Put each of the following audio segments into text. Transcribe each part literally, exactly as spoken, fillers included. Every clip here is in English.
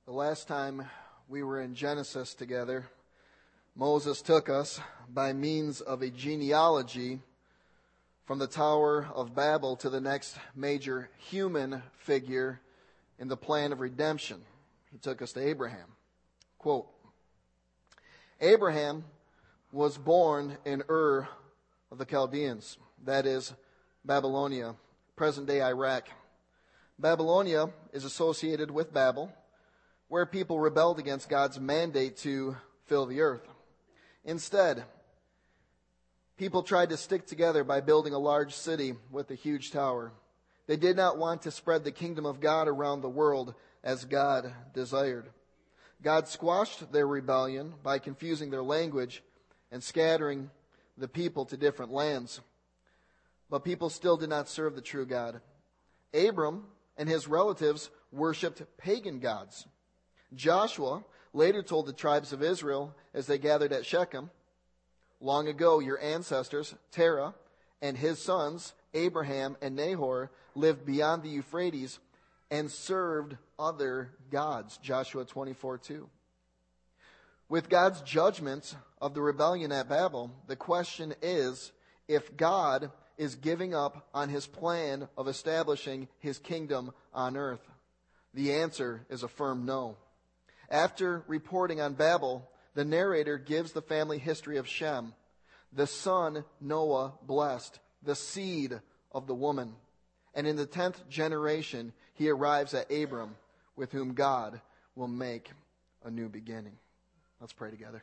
The last time we were in Genesis together, Moses took us by means of a genealogy from the Tower of Babel to the next major human figure in the plan of redemption. He took us to Abraham. Quote, Abraham was born in Ur of the Chaldeans, that is, Babylonia, present-day Iraq. Babylonia is associated with Babel, where people rebelled against God's mandate to fill the earth. Instead, people tried to stick together by building a large city with a huge tower. They did not want to spread the kingdom of God around the world as God desired. God squashed their rebellion by confusing their language and scattering the people to different lands. But people still did not serve the true God. Abram and his relatives worshipped pagan gods. Joshua later told the tribes of Israel as they gathered at Shechem, long ago your ancestors, Terah, and his sons, Abraham and Nahor, lived beyond the Euphrates and served other gods. Joshua twenty-four two. With God's judgment of the rebellion at Babel, the question is if God is giving up on his plan of establishing his kingdom on earth. The answer is a firm no. After reporting on Babel, the narrator gives the family history of Shem, the son Noah blessed, the seed of the woman. And in the tenth generation, he arrives at Abram, with whom God will make a new beginning. Let's pray together.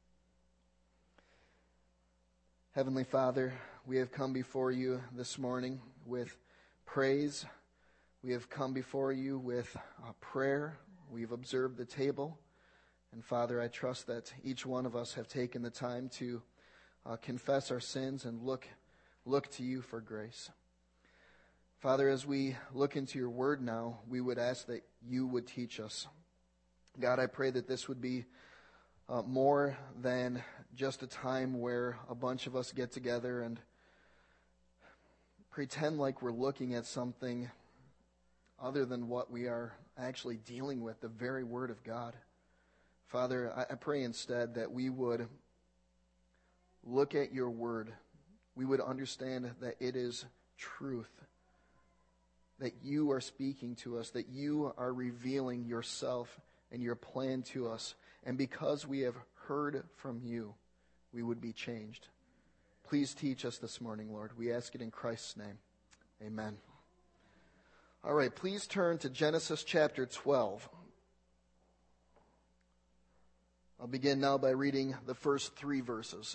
Heavenly Father, we have come before you this morning with praise. We have come before you with uh, prayer. We've observed the table. And Father, I trust that each one of us have taken the time to uh, confess our sins and look, look to you for grace. Father, as we look into your word now, we would ask that you would teach us. God, I pray that this would be uh, more than just a time where a bunch of us get together and pretend like we're looking at something other than what we are actually dealing with, the very Word of God. Father, I pray instead that we would look at your Word. We would understand that it is truth, that you are speaking to us, that you are revealing yourself and your plan to us. And because we have heard from you, we would be changed. Please teach us this morning, Lord. We ask it in Christ's name. Amen. All right, please turn to Genesis chapter twelve. I'll begin now by reading the first three verses.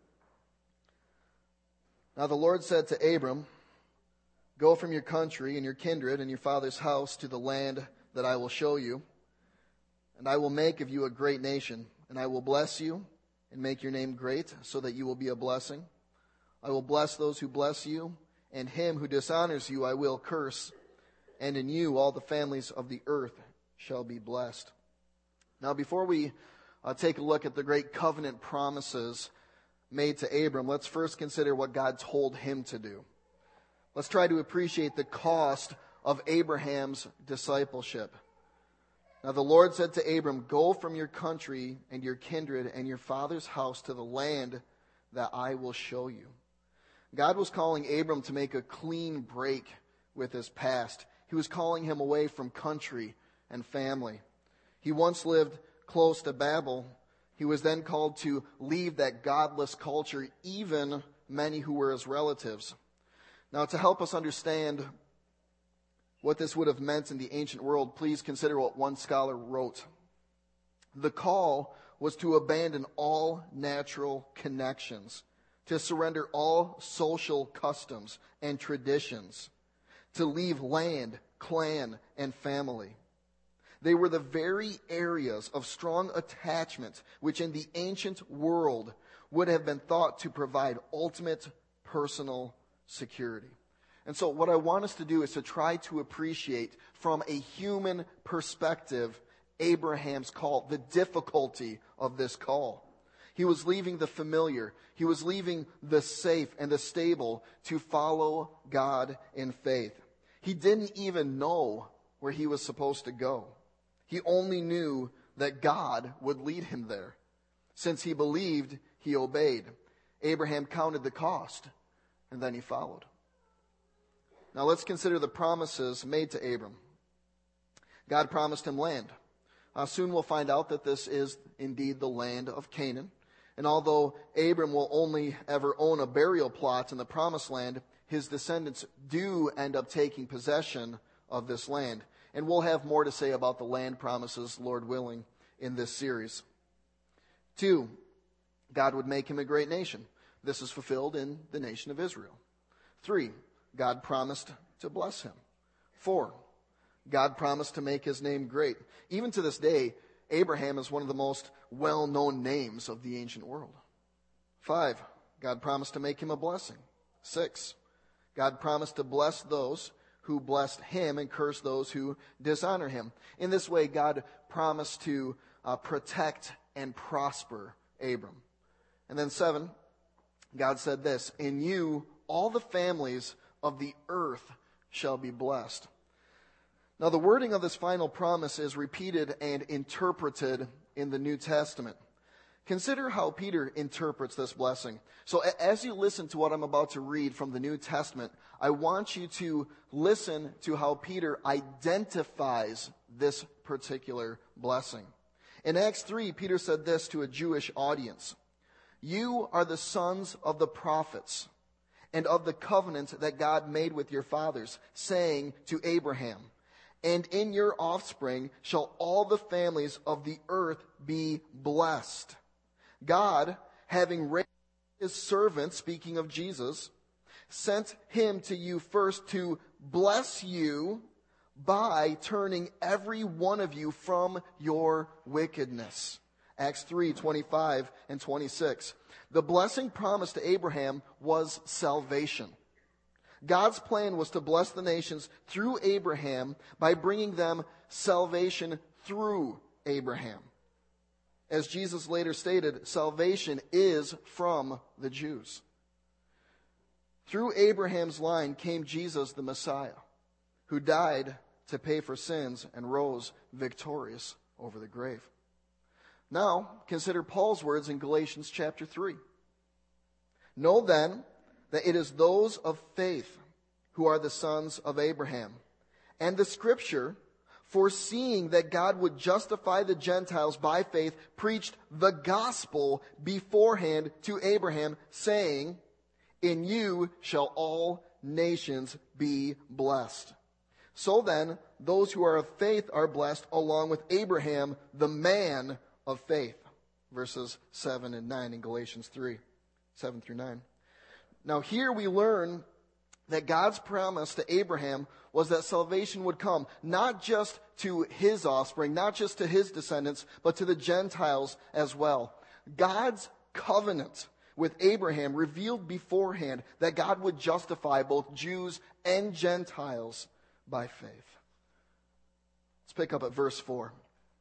Now the Lord said to Abram, go from your country and your kindred and your father's house to the land that I will show you, and I will make of you a great nation, and I will bless you and make your name great, so that you will be a blessing. I will bless those who bless you, and him who dishonors you I will curse. And in you all the families of the earth shall be blessed. Now before we uh, take a look at the great covenant promises made to Abram, let's first consider what God told him to do. Let's try to appreciate the cost of Abraham's discipleship. Now the Lord said to Abram, go from your country and your kindred and your father's house to the land that I will show you. God was calling Abram to make a clean break with his past. He was calling him away from country and family. He once lived close to Babel. He was then called to leave that godless culture, even many who were his relatives. Now, to help us understand what this would have meant in the ancient world, please consider what one scholar wrote. The call was to abandon all natural connections, to surrender all social customs and traditions, to leave land, clan, and family. They were the very areas of strong attachment which in the ancient world would have been thought to provide ultimate personal security. And so what I want us to do is to try to appreciate from a human perspective Abraham's call, the difficulty of this call. He was leaving the familiar. He was leaving the safe and the stable to follow God in faith. He didn't even know where he was supposed to go. He only knew that God would lead him there. Since he believed, he obeyed. Abraham counted the cost, and then he followed. Now let's consider the promises made to Abram. God promised him land. Uh, soon we'll find out that this is indeed the land of Canaan. And although Abram will only ever own a burial plot in the promised land, his descendants do end up taking possession of this land. And we'll have more to say about the land promises, Lord willing, in this series. Two, God would make him a great nation. This is fulfilled in the nation of Israel. Three, God promised to bless him. Four, God promised to make his name great. Even to this day, Abraham is one of the most well-known names of the ancient world. Five, God promised to make him a blessing. Six, God promised to bless those who blessed him and curse those who dishonor him. In this way, God promised to uh, protect and prosper Abram. And then seven, God said this, "In you all the families of the earth shall be blessed." Now, the wording of this final promise is repeated and interpreted in the New Testament. Consider how Peter interprets this blessing. So as you listen to what I'm about to read from the New Testament, I want you to listen to how Peter identifies this particular blessing. In Acts three, Peter said this to a Jewish audience: "You are the sons of the prophets and of the covenant that God made with your fathers, saying to Abraham, 'And in your offspring shall all the families of the earth be blessed.' God, having raised his servant," speaking of Jesus, "sent him to you first to bless you by turning every one of you from your wickedness." Acts three, twenty-five and twenty-six. The blessing promised to Abraham was salvation. God's plan was to bless the nations through Abraham by bringing them salvation through Abraham. As Jesus later stated, salvation is from the Jews. Through Abraham's line came Jesus the Messiah, who died to pay for sins and rose victorious over the grave. Now, consider Paul's words in Galatians chapter three. "Know then that it is those of faith who are the sons of Abraham. And the Scripture, foreseeing that God would justify the Gentiles by faith, preached the gospel beforehand to Abraham, saying, 'In you shall all nations be blessed.' So then, those who are of faith are blessed along with Abraham, the man of faith." Verses seven and nine in Galatians three, seven through nine. Now here we learn that God's promise to Abraham was that salvation would come not just to his offspring, not just to his descendants, but to the Gentiles as well. God's covenant with Abraham revealed beforehand that God would justify both Jews and Gentiles by faith. Let's pick up at verse four.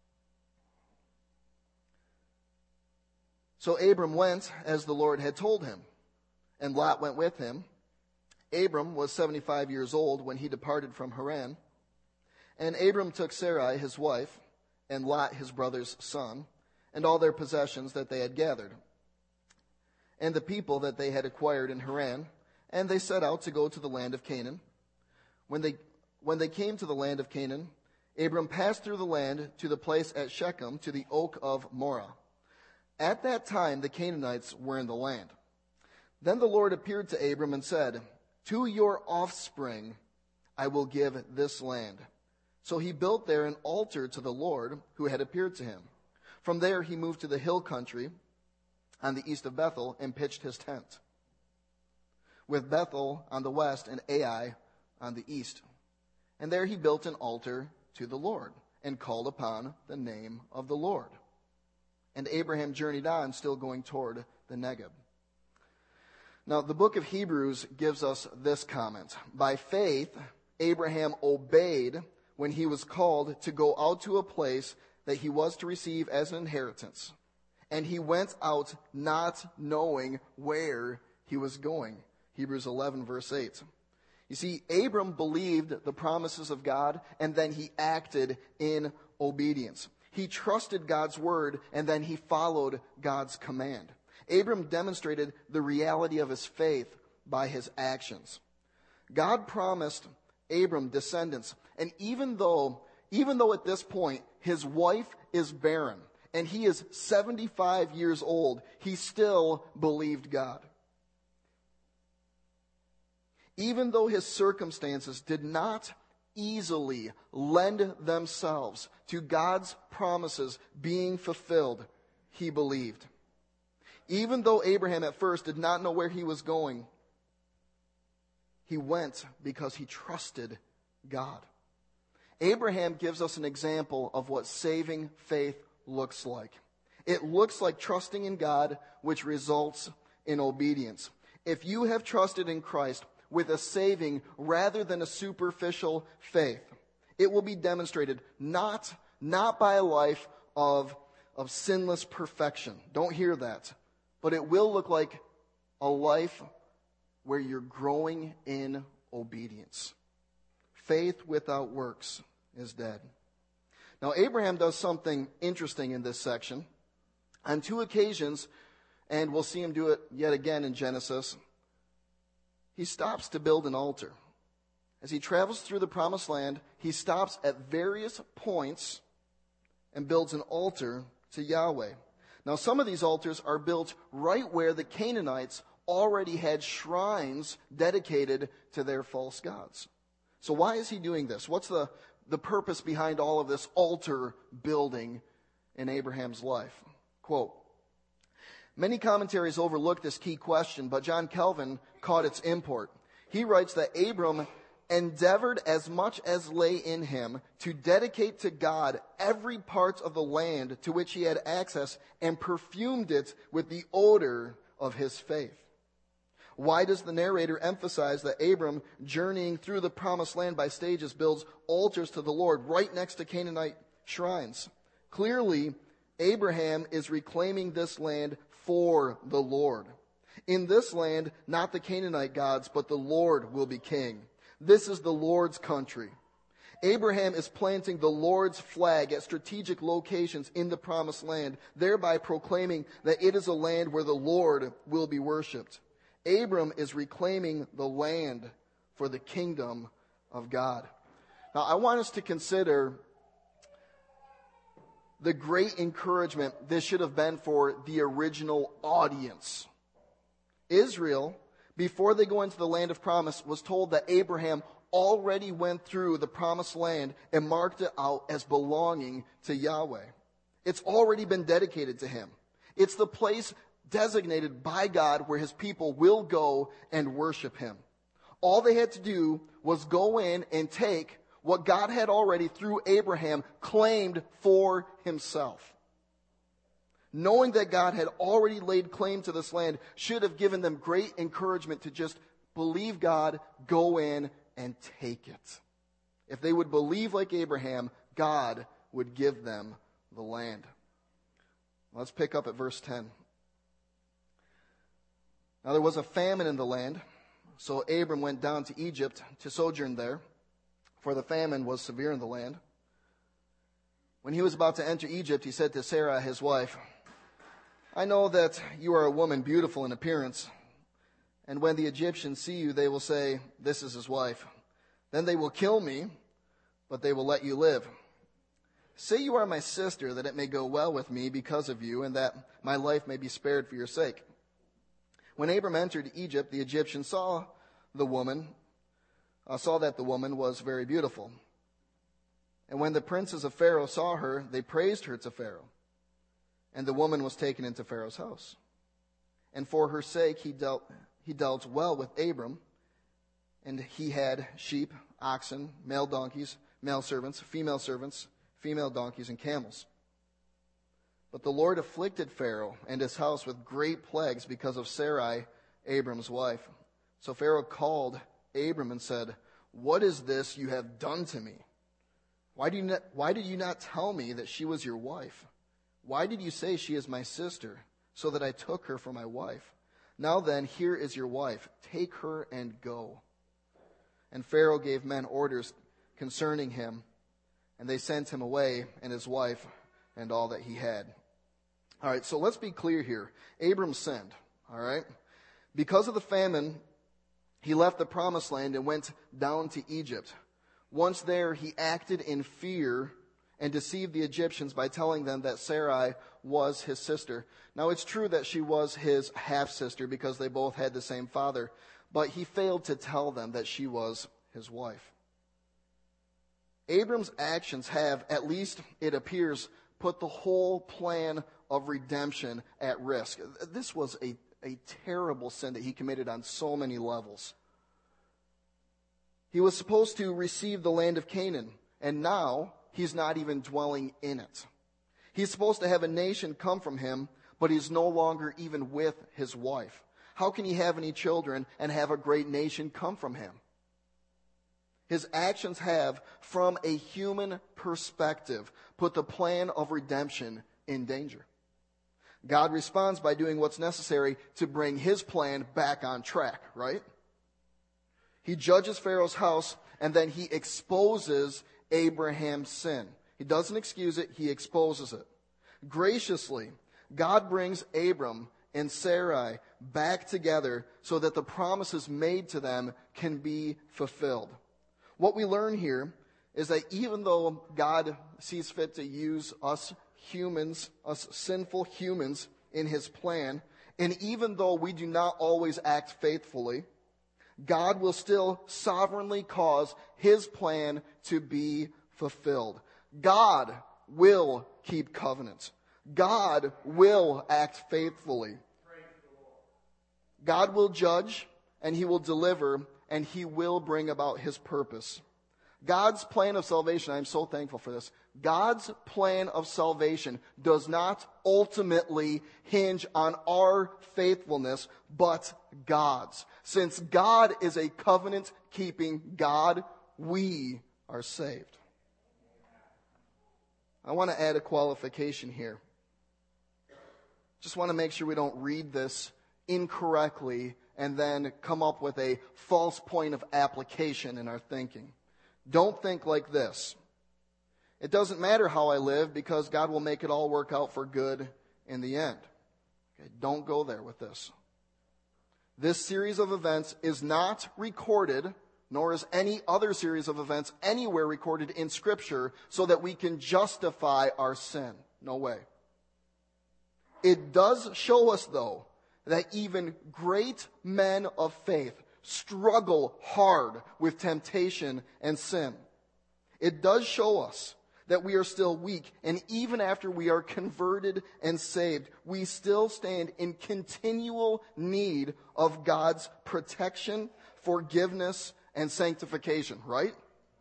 "So Abram went as the Lord had told him, and Lot went with him. Abram was seventy-five years old when he departed from Haran. And Abram took Sarai his wife, and Lot his brother's son, and all their possessions that they had gathered, and the people that they had acquired in Haran, and they set out to go to the land of Canaan. When they, when they came to the land of Canaan, Abram passed through the land to the place at Shechem, to the oak of Moreh. At that time the Canaanites were in the land. Then the Lord appeared to Abram and said, 'To your offspring I will give this land.' So he built there an altar to the Lord who had appeared to him. From there he moved to the hill country on the east of Bethel and pitched his tent, with Bethel on the west and Ai on the east. And there he built an altar to the Lord and called upon the name of the Lord. And Abraham journeyed on, still going toward the Negeb." Now, the book of Hebrews gives us this comment: "By faith, Abraham obeyed when he was called to go out to a place that he was to receive as an inheritance. And he went out not knowing where he was going." Hebrews eleven, verse eight. You see, Abram believed the promises of God, and then he acted in obedience. He trusted God's word, and then he followed God's command. Abram demonstrated the reality of his faith by his actions. God promised Abram descendants, and even though, even though at this point his wife is barren, and he is seventy-five years old, he still believed God. Even though his circumstances did not easily lend themselves to God's promises being fulfilled, he believed. Even though Abraham at first did not know where he was going, he went because he trusted God. Abraham gives us an example of what saving faith looks like. It looks like trusting in God, which results in obedience. If you have trusted in Christ with a saving rather than a superficial faith, it will be demonstrated not, not by a life of, of sinless perfection. Don't hear that. But it will look like a life where you're growing in obedience. Faith without works is dead. Now, Abraham does something interesting in this section. On two occasions, and we'll see him do it yet again in Genesis, he stops to build an altar. As he travels through the promised land, he stops at various points and builds an altar to Yahweh. Now, some of these altars are built right where the Canaanites already had shrines dedicated to their false gods. So why is he doing this? What's the, the purpose behind all of this altar building in Abraham's life? Quote, many commentaries overlook this key question, but John Calvin caught its import. He writes that Abram endeavored as much as lay in him to dedicate to God every part of the land to which he had access and perfumed it with the odor of his faith. Why does the narrator emphasize that Abram, journeying through the promised land by stages, builds altars to the Lord right next to Canaanite shrines? Clearly, Abraham is reclaiming this land for the Lord. In this land, not the Canaanite gods, but the Lord will be king. This is the Lord's country. Abraham is planting the Lord's flag at strategic locations in the promised land, thereby proclaiming that it is a land where the Lord will be worshipped. Abram is reclaiming the land for the kingdom of God. Now, I want us to consider the great encouragement this should have been for the original audience. Israel, before they go into the land of promise, was told that Abraham already went through the promised land and marked it out as belonging to Yahweh. It's already been dedicated to him. It's the place designated by God where his people will go and worship him. All they had to do was go in and take what God had already, through Abraham, claimed for himself. Knowing that God had already laid claim to this land should have given them great encouragement to just believe God, go in, and take it. If they would believe like Abraham, God would give them the land. Let's pick up at verse ten. Now there was a famine in the land, so Abram went down to Egypt to sojourn there, for the famine was severe in the land. When he was about to enter Egypt, he said to Sarah, his wife, I know that you are a woman beautiful in appearance, and when the Egyptians see you, they will say, this is his wife. Then they will kill me, but they will let you live. Say you are my sister, that it may go well with me because of you, and that my life may be spared for your sake. When Abram entered Egypt, the Egyptians saw the woman, uh, saw that the woman was very beautiful. And when the princes of Pharaoh saw her, they praised her to Pharaoh. And the woman was taken into Pharaoh's house. And for her sake he dealt, he dealt well with Abram, and he had sheep, oxen, male donkeys, male servants, female servants, female donkeys, and camels. But the Lord afflicted Pharaoh and his house with great plagues because of Sarai, Abram's wife. So Pharaoh called Abram and said, what is this you have done to me? Why do you not, why did you not tell me that she was your wife? Why did you say she is my sister, so that I took her for my wife? Now then, here is your wife. Take her and go. And Pharaoh gave men orders concerning him, and they sent him away and his wife and all that he had. All right, so let's be clear here. Abram sinned, all right? Because of the famine, he left the promised land and went down to Egypt. Once there, he acted in fear and deceived the Egyptians by telling them that Sarai was his sister. Now, it's true that she was his half-sister because they both had the same father, but he failed to tell them that she was his wife. Abram's actions have, at least it appears, put the whole plan of redemption at risk. This was a, a terrible sin that he committed on so many levels. He was supposed to receive the land of Canaan, and now he's not even dwelling in it. He's supposed to have a nation come from him, but he's no longer even with his wife. How can he have any children and have a great nation come from him? His actions have, from a human perspective, put the plan of redemption in danger. God responds by doing what's necessary to bring his plan back on track, right? He judges Pharaoh's house, and then he exposes Abraham's sin. He doesn't excuse it, he exposes it. Graciously, God brings Abram and Sarai back together so that the promises made to them can be fulfilled. What we learn here is that even though God sees fit to use us humans, us sinful humans, in his plan, and even though we do not always act faithfully, God will still sovereignly cause his plan to be fulfilled. God will keep covenant. God will act faithfully. God will judge, and he will deliver, and he will bring about his purpose. God's plan of salvation, I'm so thankful for this. God's plan of salvation does not ultimately hinge on our faithfulness, but God's. Since God is a covenant-keeping God, we are saved. I want to add a qualification here. Just want to make sure we don't read this incorrectly and then come up with a false point of application in our thinking. Don't think like this. It doesn't matter how I live because God will make it all work out for good in the end. Okay, don't go there with this. This series of events is not recorded, nor is any other series of events anywhere recorded in Scripture so that we can justify our sin. No way. It does show us, though, that even great men of faith struggle hard with temptation and sin. It does show us that we are still weak, and even after we are converted and saved, we still stand in continual need of God's protection, forgiveness, and sanctification, right?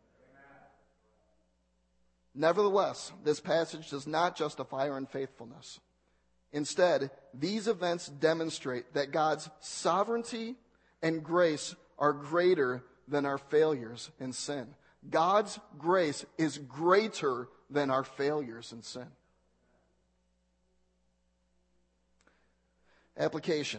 Nevertheless, this passage does not justify our unfaithfulness. Instead, these events demonstrate that God's sovereignty and grace are greater than our failures in sin. God's grace is greater than our failures in sin. Application.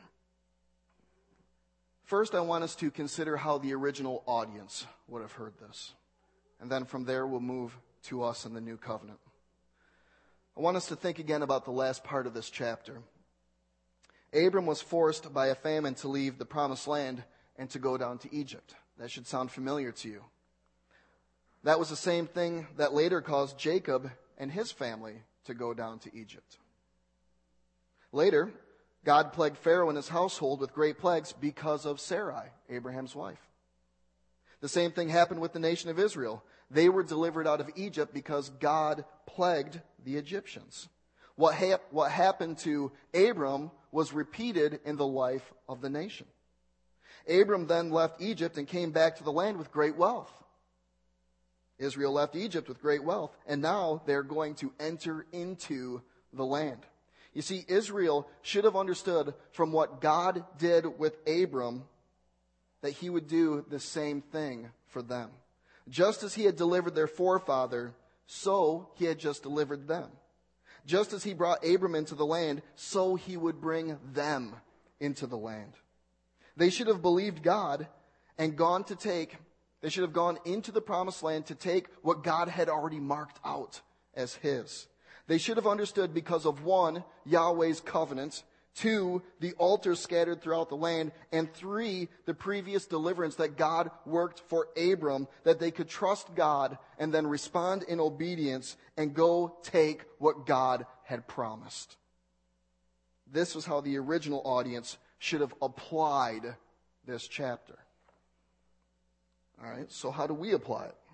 First, I want us to consider how the original audience would have heard this. And then from there, we'll move to us in the new covenant. I want us to think again about the last part of this chapter. Abram was forced by a famine to leave the promised land and to go down to Egypt. That should sound familiar to you. That was the same thing that later caused Jacob and his family to go down to Egypt. Later, God plagued Pharaoh and his household with great plagues because of Sarai, Abraham's wife. The same thing happened with the nation of Israel. They were delivered out of Egypt because God plagued the Egyptians. What, ha- what happened to Abram was repeated in the life of the nation. Abram then left Egypt and came back to the land with great wealth. Israel left Egypt with great wealth, and now they're going to enter into the land. You see, Israel should have understood from what God did with Abram that he would do the same thing for them. Just as he had delivered their forefather, so he had just delivered them. Just as he brought Abram into the land, so he would bring them into the land. They should have believed God and gone to take They should have gone into the promised land to take what God had already marked out as his. They should have understood because of one, Yahweh's covenant, two, the altars scattered throughout the land, and three, the previous deliverance that God worked for Abram, that they could trust God and then respond in obedience and go take what God had promised. This was how the original audience should have applied this chapter. All right, so how do we apply it?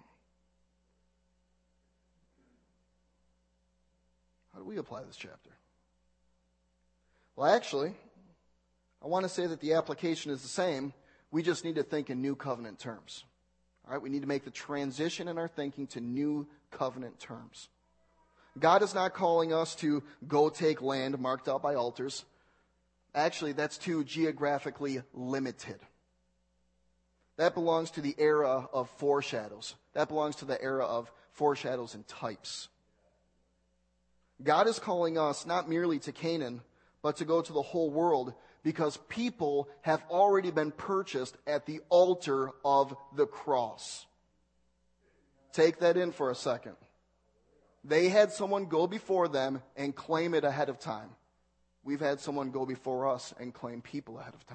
How do we apply this chapter? Well, actually, I want to say that the application is the same. We just need to think in new covenant terms. All right, we need to make the transition in our thinking to new covenant terms. God is not calling us to go take land marked out by altars. Actually, that's too geographically limited. That belongs to the era of foreshadows. That belongs to the era of foreshadows and types. God is calling us not merely to Canaan, but to go to the whole world, because people have already been purchased at the altar of the cross. Take that in for a second. They had someone go before them and claim it ahead of time. We've had someone go before us and claim people ahead of time.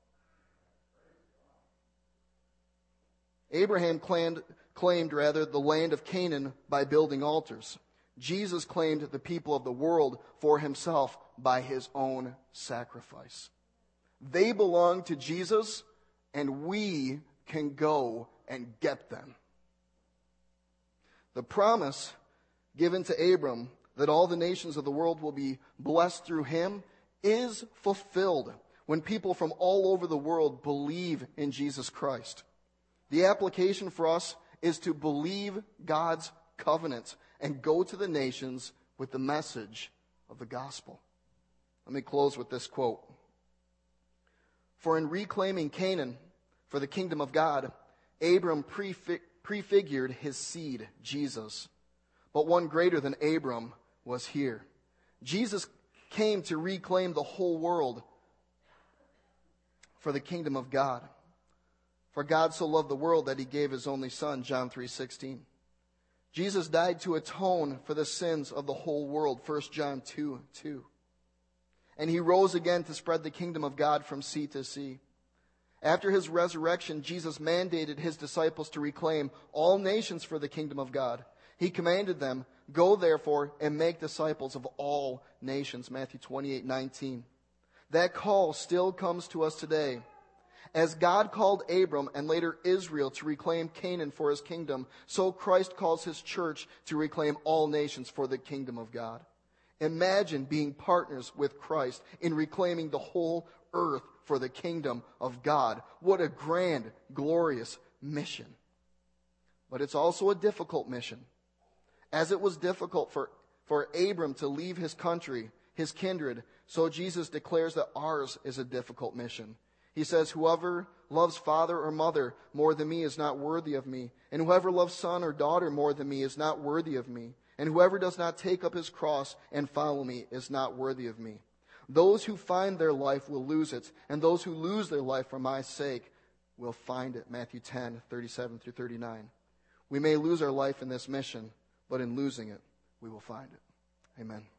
Abraham claimed, claimed rather, the land of Canaan by building altars. Jesus claimed the people of the world for himself by his own sacrifice. They belong to Jesus, and we can go and get them. The promise given to Abram that all the nations of the world will be blessed through him is fulfilled when people from all over the world believe in Jesus Christ. The application for us is to believe God's covenant and go to the nations with the message of the gospel. Let me close with this quote. For in reclaiming Canaan for the kingdom of God, Abram prefig- prefigured his seed, Jesus. But one greater than Abram was here. Jesus came to reclaim the whole world for the kingdom of God. For God so loved the world that he gave his only son, John three sixteen. Jesus died to atone for the sins of the whole world, First John two two. And he rose again to spread the kingdom of God from sea to sea. After his resurrection, Jesus mandated his disciples to reclaim all nations for the kingdom of God. He commanded them, go therefore and make disciples of all nations, Matthew twenty-eight nineteen. That call still comes to us today. As God called Abram and later Israel to reclaim Canaan for his kingdom, so Christ calls his church to reclaim all nations for the kingdom of God. Imagine being partners with Christ in reclaiming the whole earth for the kingdom of God. What a grand, glorious mission. But it's also a difficult mission. As it was difficult for, for Abram to leave his country, his kindred, so Jesus declares that ours is a difficult mission. He says, whoever loves father or mother more than me is not worthy of me. And whoever loves son or daughter more than me is not worthy of me. And whoever does not take up his cross and follow me is not worthy of me. Those who find their life will lose it. And those who lose their life for my sake will find it. Matthew ten, thirty-seven through thirty-nine. We may lose our life in this mission, but in losing it, we will find it. Amen.